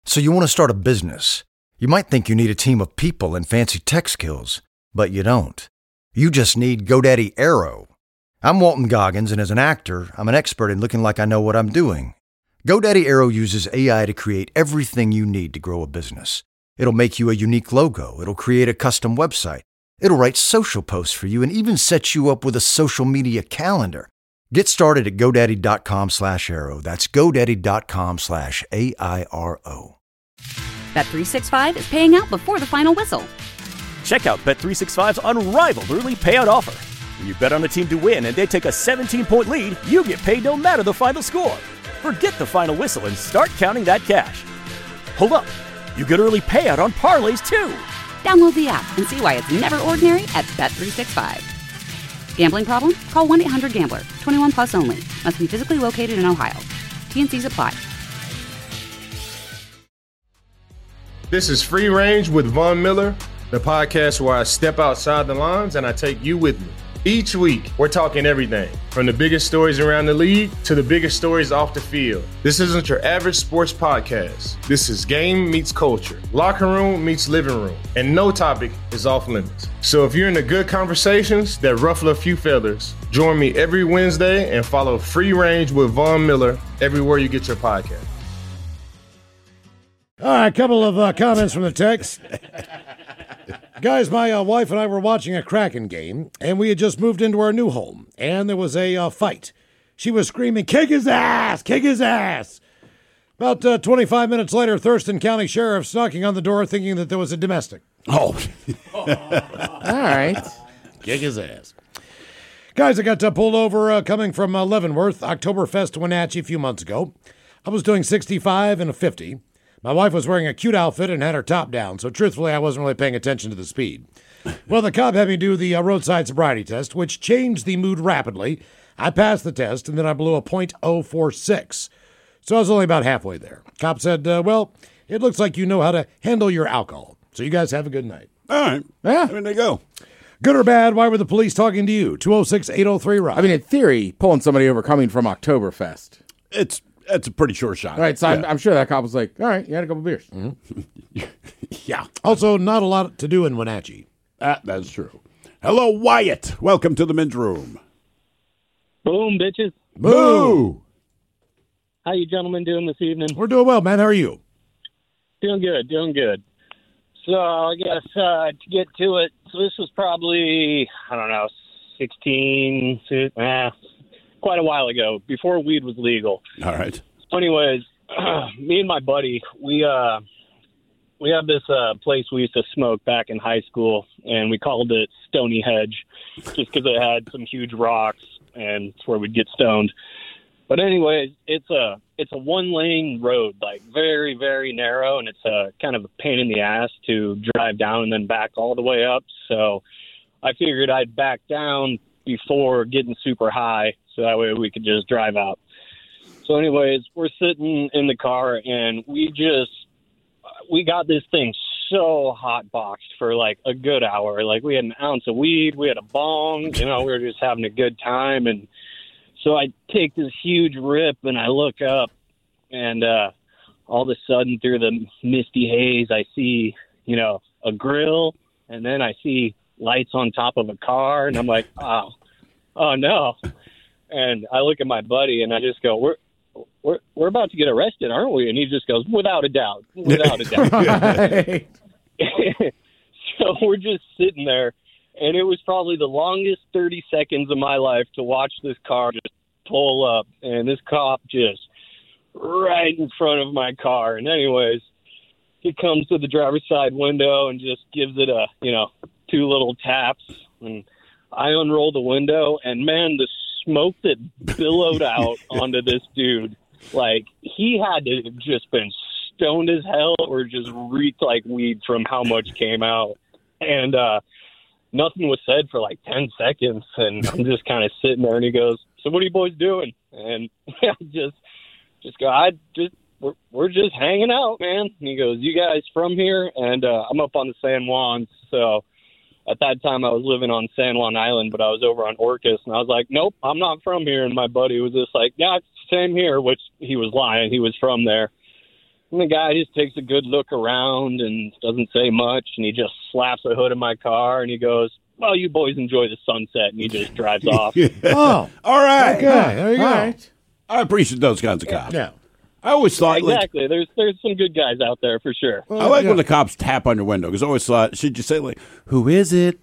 So you want to start a business. You might think you need a team of people and fancy tech skills, but you don't. You just need GoDaddy Aero. I'm Walton Goggins, and as an actor, I'm an expert in looking like I know what I'm doing. GoDaddy Aero uses AI to create everything you need to grow a business. It'll make you a unique logo. It'll create a custom website. It'll write social posts for you and even set you up with a social media calendar. Get started at GoDaddy.com/Aero. That's GoDaddy.com/AIRO. Bet365 is paying out before the final whistle. Check out Bet365's unrivaled early payout offer. When you bet on a team to win and they take a 17-point lead, you get paid no matter the final score. Forget the final whistle and start counting that cash. Hold up. You get early payout on parlays, too. Download the app and see why it's never ordinary at Bet365. Gambling problem? Call 1-800-GAMBLER. 21 plus only. Must be physically located in Ohio. T&Cs apply. This is Free Range with Von Miller, the podcast where I step outside the lines and I take you with me. Each week, we're talking everything from the biggest stories around the league to the biggest stories off the field. This isn't your average sports podcast. This is game meets culture, locker room meets living room, and no topic is off limits. So if you're into good conversations that ruffle a few feathers, join me every Wednesday and follow Free Range with Von Miller everywhere you get your podcast. All right, a couple of comments from the text. Guys, my wife and I were watching a Kraken game, and we had just moved into our new home, and there was a fight. She was screaming, "Kick his ass! Kick his ass!" About 25 minutes later, Thurston County Sheriff's knocking on the door thinking that there was a domestic. Oh. All right. Kick his ass. Guys, I got pulled over coming from Leavenworth, Oktoberfest to Wenatchee a few months ago. I was doing 65 and a 50. My wife was wearing a cute outfit and had her top down, so truthfully, I wasn't really paying attention to the speed. Well, the cop had me do the roadside sobriety test, which changed the mood rapidly. I passed the test, and then I blew a .046. So I was only about halfway there. Cop said, well, it looks like you know how to handle your alcohol. So you guys have a good night. All right. Yeah. There they go. Good or bad, why were the police talking to you? 206-803-ROCK. I mean, in theory, pulling somebody over coming from Oktoberfest. It's a pretty sure shot. All right, so yeah. I'm sure that cop was like, all right, you had a couple beers. Mm-hmm. Yeah. Also, not a lot to do in Wenatchee. That's true. Hello, Wyatt. Welcome to the men's room. Boom, bitches. Boo! How you gentlemen doing this evening? We're doing well, man. How are you? Doing good. So I guess to get to it, so this was probably, I don't know, 16, quite a while ago, before weed was legal. All right. So anyways, me and my buddy, we have this place we used to smoke back in high school, and we called it Stony Hedge, just because it had some huge rocks, and it's where we'd get stoned. But anyways, it's a one-lane road, like very, very narrow, and it's a kind of a pain in the ass to drive down and then back all the way up. So I figured I'd back down before getting super high, so that way we could just drive out. So anyways, we're sitting in the car, and we got this thing so hot boxed for like a good hour. Like we had an ounce of weed, we had a bong, we were just having a good time. And so I take this huge rip and I look up, and all of a sudden through the misty haze, I see, a grill, and then I see lights on top of a car, and I'm like, oh no. And I look at my buddy and I just go, we're about to get arrested, aren't we? And he just goes, without a doubt. Right. So we're just sitting there, and it was probably the longest 30 seconds of my life to watch this car just pull up, and this cop just right in front of my car. And anyways, he comes to the driver's side window and just gives it a, 2 little taps, and I unroll the window, and man, the smoke that billowed out onto this dude, like he had to have just been stoned as hell or just reeked like weed from how much came out. And nothing was said for like 10 seconds, and I'm just kind of sitting there, and he goes, so what are you boys doing? And I just go, we're just hanging out, man. And he goes, you guys from here? And I'm up on the San Juans. So at that time I was living on San Juan Island, but I was over on Orcas, and I was like, nope, I'm not from here. And my buddy was just like, yeah, it's the same here, which he was lying. He was from there. And the guy just takes a good look around and doesn't say much, and he just slaps the hood of my car, and he goes, well, you boys enjoy the sunset, and he just drives off. Oh, all right. Okay, there you go. All right. I appreciate those kinds of cops. Yeah. I always thought, Exactly. There's some good guys out there for sure. I like when the cops tap on your window, because I always thought, should you say, like, who is it?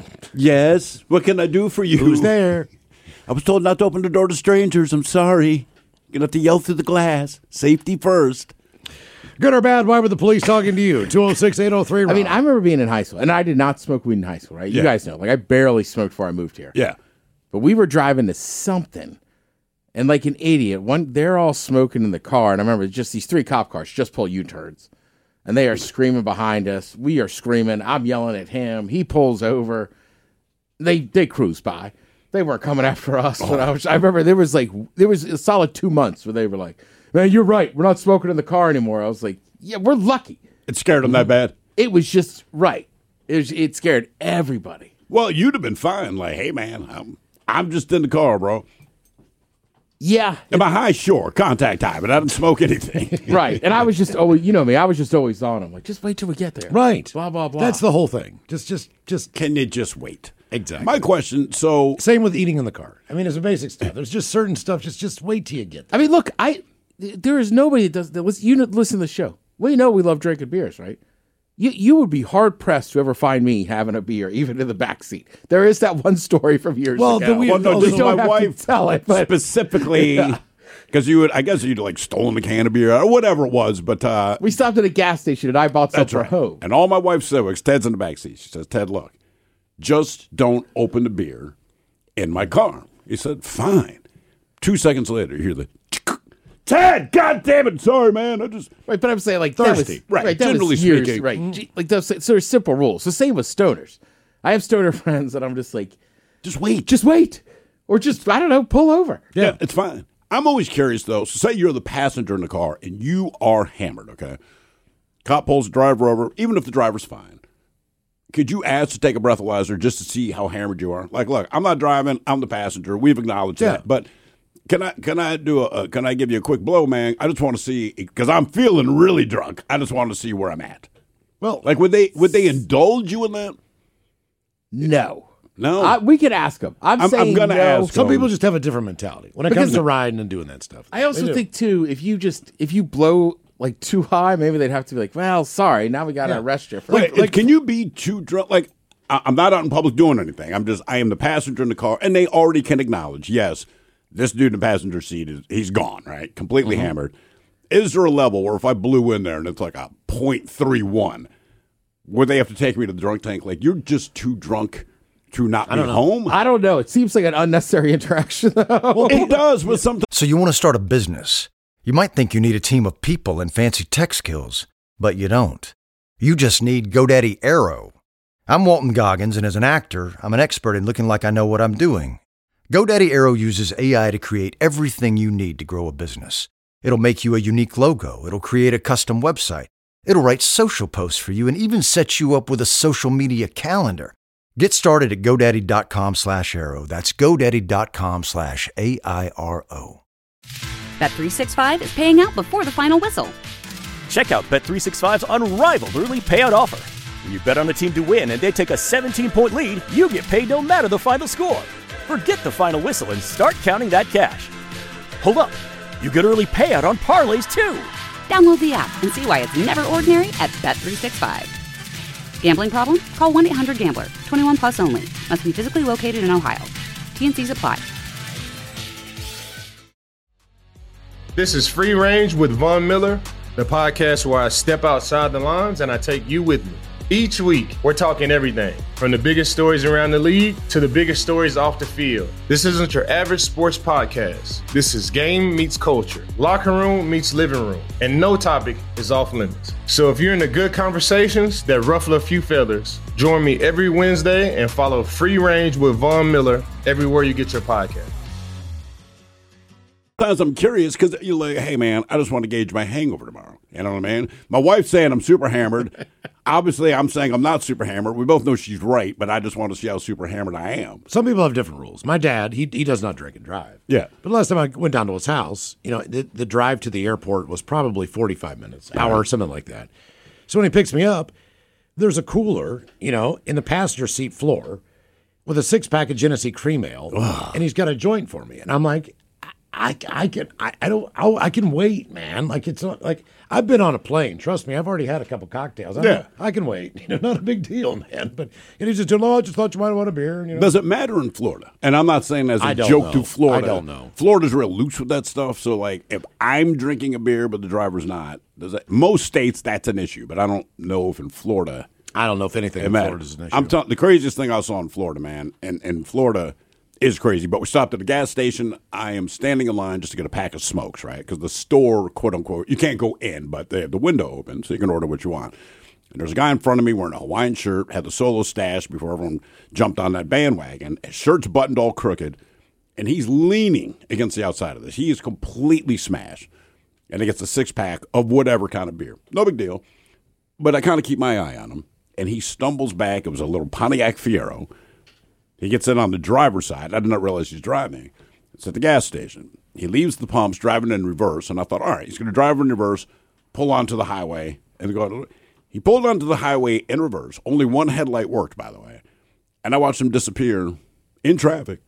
Yes. What can I do for you? Who's there? I was told not to open the door to strangers. I'm sorry. You're going to have to yell through the glass. Safety first. Good or bad, why were the police talking to you? 206-803-ROB. I mean, I remember being in high school, and I did not smoke weed in high school, right? You Yeah. guys know. Like, I barely smoked before I moved here. Yeah. But we were driving to something, and like an idiot, they're all smoking in the car, and I remember just these 3 cop cars just pull U-turns, and they are screaming behind us. We are screaming. I'm yelling at him. He pulls over. They cruise by. They weren't coming after us. But I remember there was a solid 2 months where they were like, man, you're right. We're not smoking in the car anymore. I was like, yeah, we're lucky. It scared them that bad? It was just right. It scared everybody. Well, you'd have been fine. Like, hey, man, I'm just in the car, bro. Yeah. Am I high? Sure. Contact high, but I didn't smoke anything. Right. And I was just always, you know me, I was just always on them. Like, just wait till we get there. Right. Blah, blah, blah. That's the whole thing. Just Can you just wait? Exactly. My question, so Same with eating in the car. I mean, it's a basic stuff. There's just certain stuff. Just wait till you get there. I mean, look, there is nobody that does that. You listen to the show. We know we love drinking beers, right? You would be hard pressed to ever find me having a beer, even in the back seat. There is that one story from years ago. this is don't my have wife to tell it, but specifically because I guess you'd like stolen a can of beer or whatever it was, but we stopped at a gas station and I bought some that's for right. home. And all my wife said was, Ted's in the back seat. She says, Ted, look, just don't open the beer in my car. He said, fine. 2 seconds later, you hear the Ted, God damn it, sorry, man. Right, but I'm saying like Thirsty. That was, Right, that generally was years, speaking. right? Like those, so there's simple rules. The same with stoners. I have stoner friends that I'm just like, just wait, or just I don't know, pull over. Yeah, it's fine. I'm always curious though. So say you're the passenger in the car and you are hammered. Okay, cop pulls the driver over, even if the driver's fine. Could you ask to take a breathalyzer just to see how hammered you are? Like, look, I'm not driving. I'm the passenger. We've acknowledged that, but. Can I give you a quick blow, man? I just want to see because I'm feeling really drunk. I just want to see where I'm at. Well, like would they indulge you in that? No. We could ask them. I'm saying gonna no. ask. Some people just have a different mentality when it comes to riding and doing that stuff. I also think too, if you blow like too high, maybe they'd have to be like, well, sorry, now we got to arrest you. Like, can you be too drunk? Like, I'm not out in public doing anything. I am the passenger in the car, and they already can acknowledge, yes, this dude in the passenger seat he's gone, right? Completely hammered. Is there a level where if I blew in there and it's like a 0.31, would they have to take me to the drunk tank? Like, you're just too drunk to not be home? I don't know. It seems like an unnecessary interaction, though. Well, it does, but sometimes. So you want to start a business. You might think you need a team of people and fancy tech skills, but you don't. You just need GoDaddy Aero. I'm Walton Goggins, and as an actor, I'm an expert in looking like I know what I'm doing. GoDaddy Aero uses AI to create everything you need to grow a business. It'll make you a unique logo. It'll create a custom website. It'll write social posts for you and even set you up with a social media calendar. Get started at GoDaddy.com/Aero. That's GoDaddy.com/AIRO. Bet365 is paying out before the final whistle. Check out Bet365's unrivaled early payout offer. When you bet on a team to win and they take a 17-point lead, you get paid no matter the final score. Forget the final whistle and start counting that cash. Hold up. You get early payout on parlays, too. Download the app and see why it's never ordinary at Bet365. Gambling problem? Call 1-800-GAMBLER. 21 plus only. Must be physically located in Ohio. T&Cs apply. This is Free Range with Von Miller, the podcast where I step outside the lines and I take you with me. Each week, we're talking everything from the biggest stories around the league to the biggest stories off the field. This isn't your average sports podcast. This is game meets culture, locker room meets living room, and no topic is off limits. So if you're into good conversations that ruffle a few feathers, join me every Wednesday and follow Free Range with Von Miller everywhere you get your podcast. Sometimes I'm curious because you're like, hey, man, I just want to gauge my hangover tomorrow. You know what I mean? My wife's saying I'm super hammered. obviously, I'm saying I'm not super hammered. We both know she's right, but I just want to see how super hammered I am. Some people have different rules. My dad, he does not drink and drive. Yeah. But last time I went down to his house, the drive to the airport was probably 45 minutes, hour, something like that. So when he picks me up, there's a cooler, in the passenger seat floor with a 6-pack of Genesee Cream Ale, and he's got a joint for me. And I'm like, I can wait, man. Like, it's not like I've been on a plane. Trust me, I've already had a couple cocktails. I can wait. Not a big deal, man. But he just said, I just thought you might want a beer. Does it matter in Florida? And I'm not saying as a joke to Florida. I don't know. Florida's real loose with that stuff. So, like, if I'm drinking a beer but the driver's not, most states that's an issue. But I don't know if in Florida. I don't know if anything in Florida is an issue. I'm telling the craziest thing I saw in Florida, man, and Florida is crazy. But we stopped at a gas station. I am standing in line just to get a pack of smokes, right? Because the store, quote unquote, you can't go in, but they have the window open, so you can order what you want. And there's a guy in front of me wearing a Hawaiian shirt, had the Solo stash before everyone jumped on that bandwagon. His shirt's buttoned all crooked, and he's leaning against the outside of this. He is completely smashed. And he gets a 6-pack of whatever kind of beer. No big deal. But I kind of keep my eye on him. And he stumbles back. It was a little Pontiac Fiero. He gets in on the driver's side. I did not realize he's driving. It's at the gas station. He leaves the pumps, driving in reverse. And I thought, all right, he's going to drive in reverse, pull onto the highway, and go. He pulled onto the highway in reverse. Only one headlight worked, by the way. And I watched him disappear in traffic.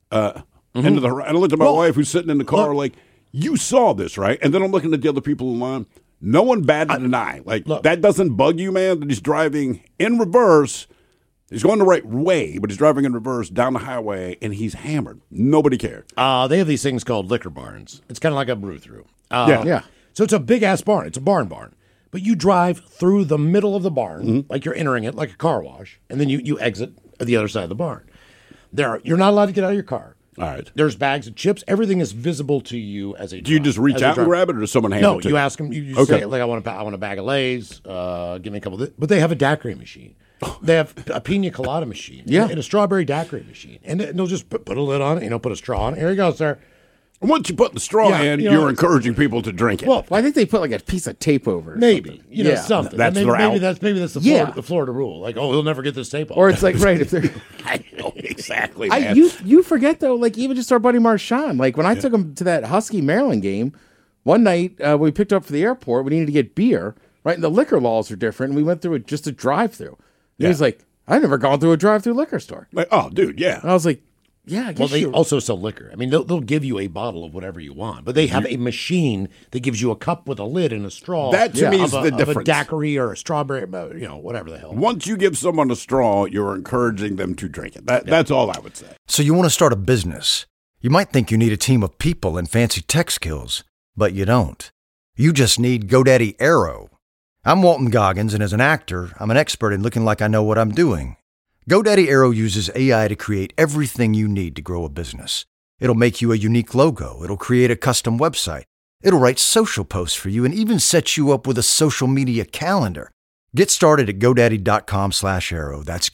Into the. And I looked at my wife, who's sitting in the car, like, you saw this, right? And then I'm looking at the other people in line. No one batted an eye. Like, that doesn't bug you, man, that he's driving in reverse. He's going the right way, but he's driving in reverse down the highway, and he's hammered. Nobody cared. They have these things called liquor barns. It's kind of like a brew-through. Yeah. So it's a big-ass barn. It's a barn. But you drive through the middle of the barn, like you're entering it, like a car wash, and then you exit at the other side of the barn. You're not allowed to get out of your car. All right. There's bags of chips. Everything is visible to you as a. Do you just reach out and grab it, or does someone hand it to you? No, you ask them. You say, like, I want a bag of Lay's. Give me a couple of this. But they have a daiquiri machine. They have a pina colada machine. And a strawberry daiquiri machine. And they'll just put a lid on it, put a straw on it. Here you go, sir. And once you put the straw in, you're encouraging people to drink it. Well, I think they put like a piece of tape over it. Maybe. Something. That's maybe that's the Florida rule. Like, he'll never get this tape off. Or it's like, right, if they're... I know, exactly, man. You forget, though, like, even just our buddy Marshawn. Like, when I took him to that Husky-Maryland game, one night we picked up for the airport, we needed to get beer, right? And the liquor laws are different, and we went through just a drive-through. And he was like, I've never gone through a drive-through liquor store. Like, oh, dude, yeah. And I was like, yeah, I guess they also sell liquor. I mean, they'll give you a bottle of whatever you want, but they have a machine that gives you a cup with a lid and a straw. That to me is the difference. Of a daiquiri or a strawberry, whatever the hell. Once you give someone a straw, you're encouraging them to drink it. That's all I would say. So you want to start a business. You might think you need a team of people and fancy tech skills, but you don't. You just need GoDaddy Aero. I'm Walton Goggins, and as an actor, I'm an expert in looking like I know what I'm doing. GoDaddy Aero uses AI to create everything you need to grow a business. It'll make you a unique logo. It'll create a custom website. It'll write social posts for you and even set you up with a social media calendar. Get started at GoDaddy.com/Aero. That's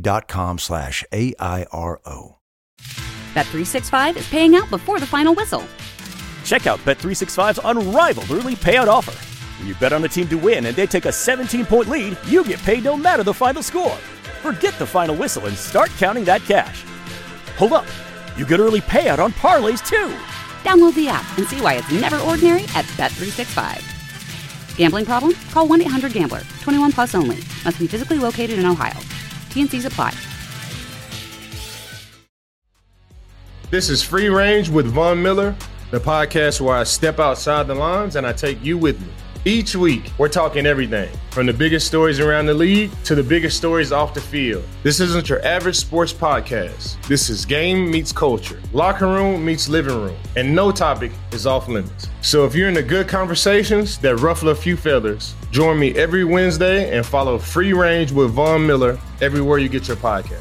GoDaddy.com/AIRO. Bet365 is paying out before the final whistle. Check out Bet365's unrivaled early payout offer. When you bet on a team to win and they take a 17-point lead, you get paid no matter the final score. Forget the final whistle and start counting that cash. Hold up. You get early payout on parlays, too. Download the app and see why it's never ordinary at Bet365. Gambling problem? Call 1-800-GAMBLER. 21 plus only. Must be physically located in Ohio. T&Cs apply. This is Free Range with Von Miller, the podcast where I step outside the lines and I take you with me. Each week, we're talking everything from the biggest stories around the league to the biggest stories off the field. This isn't your average sports podcast. This is game meets culture, locker room meets living room, and no topic is off limits. So if you're into good conversations that ruffle a few feathers, join me every Wednesday and follow Free Range with Von Miller everywhere you get your podcast.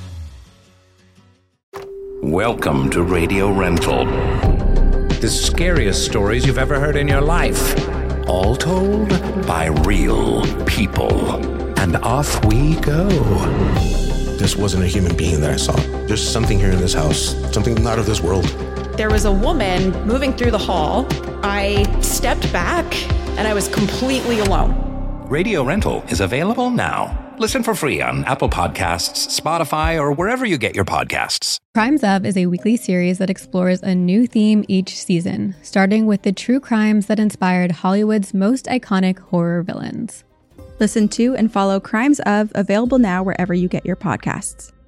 Welcome to Radio Rental. The scariest stories you've ever heard in your life. All told by real people. And off we go. This wasn't a human being that I saw. There's something here in this house, something not of this world. There was a woman moving through the hall. I stepped back and I was completely alone. Radio Rental is available now. Listen for free on Apple Podcasts, Spotify, or wherever you get your podcasts. Crimes Of is a weekly series that explores a new theme each season, starting with the true crimes that inspired Hollywood's most iconic horror villains. Listen to and follow Crimes Of, available now wherever you get your podcasts.